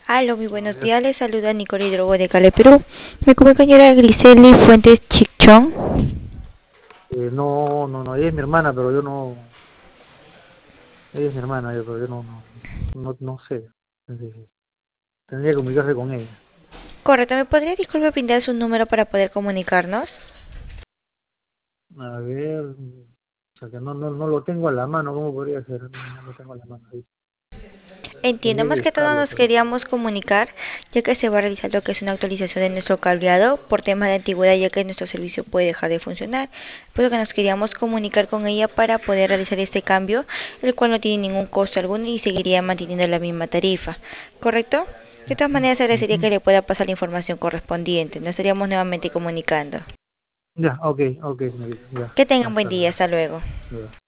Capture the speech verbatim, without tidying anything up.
Aló, muy buenos Buenos días. Les saluda Nicole Hidrobo de Cali, Perú. Mi compañera Griseli Fuentes Chichón. Eh, no, no, no, ella es mi hermana, pero yo no, ella es mi hermana, yo, pero yo no, no, no, no sé. Eh, Tendría que comunicarse con ella. Correcto, ¿me podría disculpe brindar su número para poder comunicarnos? A ver, o sea que no, no, no lo tengo a la mano, ¿cómo podría ser? No, no lo tengo a la mano. Ahí. Entiendo, Tendría que más que todo buscarlo, nos pero queríamos comunicar, ya que se va a realizar lo que es una actualización de nuestro cableado por temas de antigüedad, ya que nuestro servicio puede dejar de funcionar. Por lo que nos queríamos comunicar con ella para poder realizar este cambio, el cual no tiene ningún costo alguno y seguiría manteniendo la misma tarifa. ¿Correcto? De todas maneras, agradecería que ujú. le pueda pasar la información correspondiente. Nos estaríamos nuevamente comunicando. Ya, ok, ok, señorita, ya, Que tengan buen hasta día, luego. hasta luego. Ya.